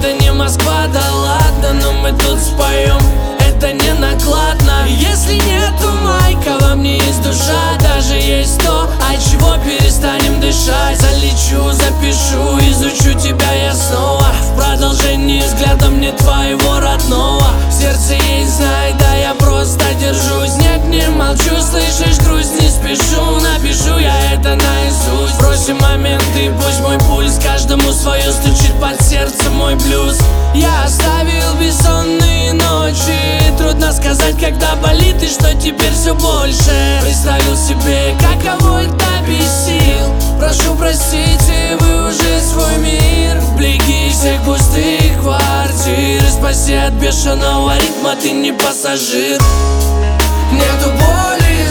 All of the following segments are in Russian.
Это не Москва, да ладно, но мы тут споем, это не накладно. Если нету майка, во мне есть душа, даже есть то, от чего перестанем дышать. Залечу, запишу, изучу тебя я снова, в продолжении взглядом не твоего родного. В сердце есть, знай, да я просто держусь. Нет, не молчу, слышишь, грусть, не спешу. Напишу я это наизусть. Бросим моменты, пусть мой пульс каждому свое стучит под сердце мой блюз. Я оставил бессонные ночи, трудно сказать, когда болит и что теперь все больше. Представил себе, каково это без сил. Прошу простите, вы уже свой мир. Вблизи всех пустых квартир, спаси от бешеного ритма, ты не пассажир. Нету боли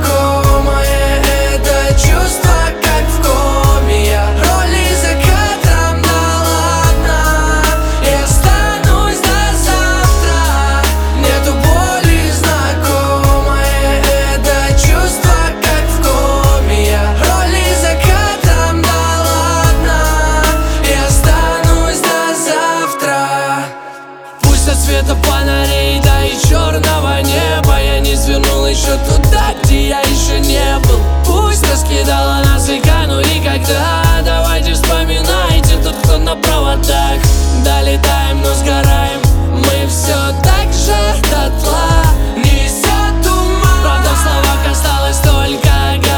знакомое это чувство, как в коме. Я роли за кадром, да ладно, я останусь до завтра. Нету боли знакомое это чувство, как в коме. Я роли за кадром, да ладно, я останусь до завтра. Пусть от света фонарей, да и черного неба я не свернул еще туда, где я еще не был. Пусть раскидала нас река, ну и когда. Давайте вспоминайте тот, кто на проводах. Долетаем, но сгораем мы все так же дотла. Несет туман, правда в словах осталась только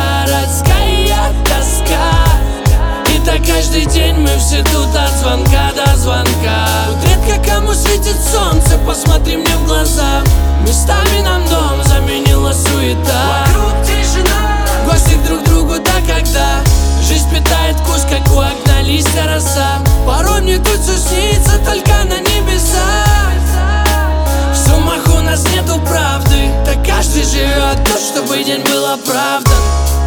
городская тоска. И так каждый день мы все тут от звонка до звонка. Тут редко кому светит солнце, посмотри мне в глаза. Местами нам дом заменила суета. Вокруг тишина, гости друг другу, да когда жизнь питает вкус, как у окна листья роса. Порой мне тут все снится только на небесах. В сумах у нас нету правды, так каждый живет так, чтобы день был оправдан.